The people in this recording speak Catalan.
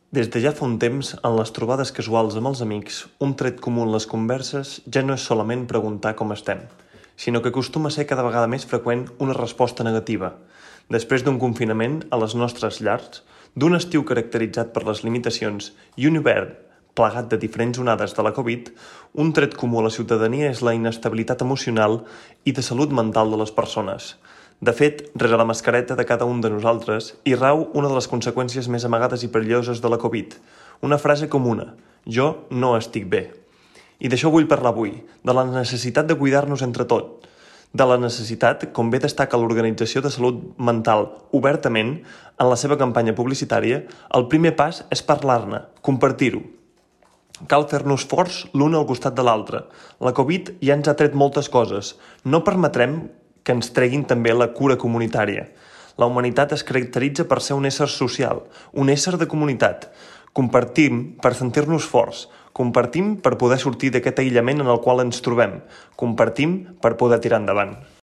Des de ja fa un temps, en les trobades casuals amb els amics, un tret comú en les converses ja no és solament preguntar com estem, sinó que acostuma a ser cada vegada més freqüent una resposta negativa. Després d'un confinament a les nostres llars, d'un estiu caracteritzat per les limitacions i un hivern plagat de diferents onades de la Covid, un tret comú a la ciutadania és la inestabilitat emocional i de salut mental de les persones. De fet, rere la mascareta de cada un de nosaltres hi rau una de les conseqüències més amagades i perilloses de la Covid. Una frase comuna: jo no estic bé. I d'això vull parlar avui, de la necessitat de cuidar-nos entre tot. De la necessitat, com bé destaca l'Organització de Salut Mental obertament en la seva campanya publicitària, el primer pas és parlar-ne, compartir-ho. Cal fer-nos forts l'un al costat de l'altre. La Covid ja ens ha tret moltes coses. No permetrem que ens treguin també la cura comunitària. La humanitat es caracteritza per ser un ésser social, un ésser de comunitat. Compartim per sentir-nos forts. Compartim per poder sortir d'aquest aïllament en el qual ens trobem. Compartim per poder tirar endavant.